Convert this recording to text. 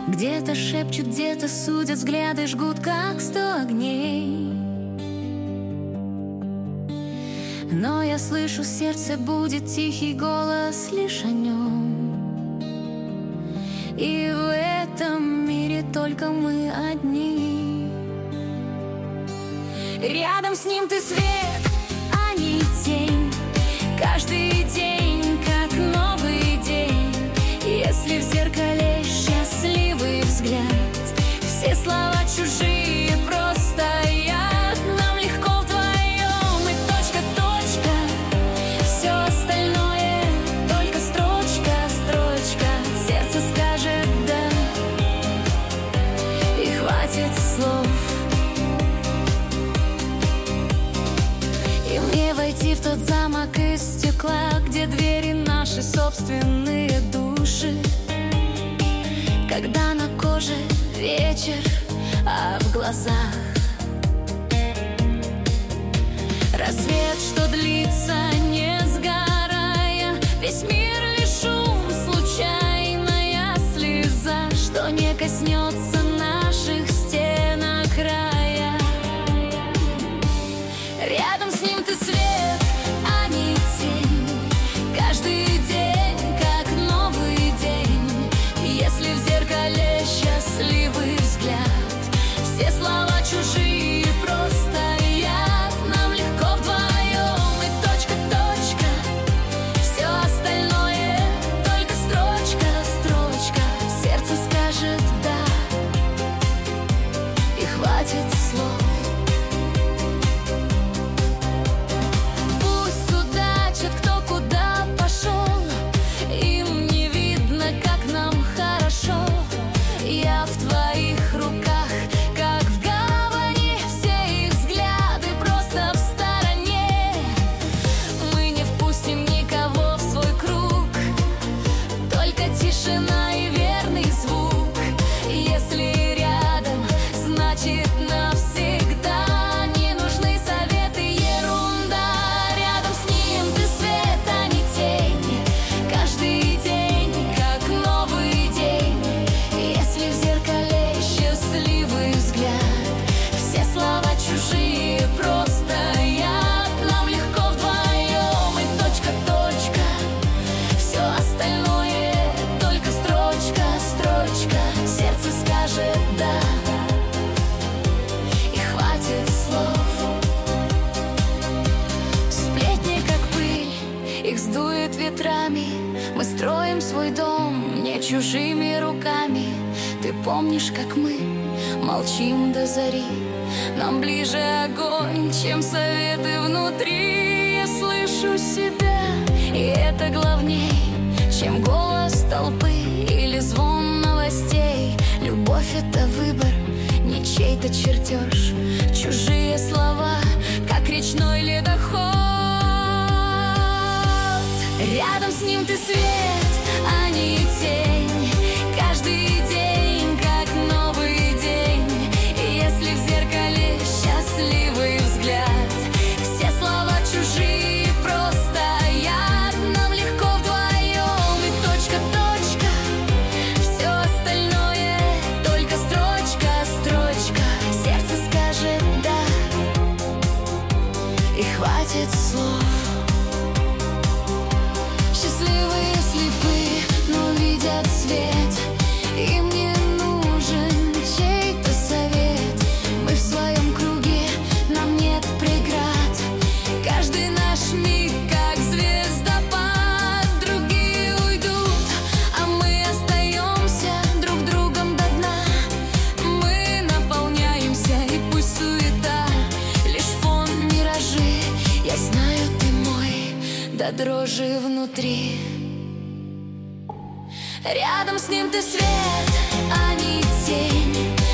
Где-то шепчут, где-то судят, взгляды жгут, как 100 огней. Но я слышу, в сердце будет тихий голос лишь о нем. И в этом мире только мы одни. Рядом с ним ты свет, а не тень. Каждый день как новый день. Если в зеркале счастливый взгляд, все слова чужие, просто я. Нам легко вдвоем, и точка, точка. Все остальное только строчка, строчка. Сердце скажет да, и хватит слов. И мне войти в тот замок из стекла, где двери наши собственные души. Когда на коже вечер, а в глазах рассвет, что длится, не сгорая. Весь мир лишь шум, случайная слеза, что не коснется наших стенок края. Рядом с ним ты свет, а не тень. Каждый день как новый день. Если в зеркале счастливый взгляд, все слова чужие, просто я. Нам легко вдвоем, и точка, точка. Все остальное только строчка, строчка. Сердце скажет да, и хватит слов. Пусть судачат, кто куда пошел, им не видно, как нам хорошо. Я в твоих руках, как в гавани, все их взгляды просто в стороне. Мы не впустим никого в свой круг, только тишина и верный звук. Если рядом, значит навсегда. Не нужны советы, ерунда. Рядом с ним ты свет, а не тень. Каждый день как новый день. Если в зеркале счастливый взгляд, все слова чужие, просто я. Нам легко вдвоем, и точка, точка. Все остальное только строчка, строчка. Сердце скажет да, и хватит слов. Сплетни как пыль, их сдует ветрами. Мы строим свой дом не чужими руками. Ты помнишь, как мы молчим до зари? Нам ближе огонь, чем советы внутри. Я слышу себя, и это главней, чем голос толпы или звон новостей. Любовь — это выбор, не чей-то чертеж. Чужие слова, как речной ледоход. Рядом с ним ты свет, а не тень. Каждый день как новый день. Если в зеркале счастливый взгляд, все слова чужие, просто я. Нам легко вдвоем, и точка, точка. Все остальное только строчка, строчка. Сердце скажет да, и хватит слов. Счастливые слепы, но видят свет. Им не нужен чей-то совет. Мы в своем круге, нам нет преград. Каждый наш миг как звездопад. Другие уйдут, а мы остаемся друг другом до дна. Мы наполняемся, и пусть суета лишь фон, миражи. Я знаю, ты мой, до дрожи внутри. Рядом с ним ты свет, а не тень.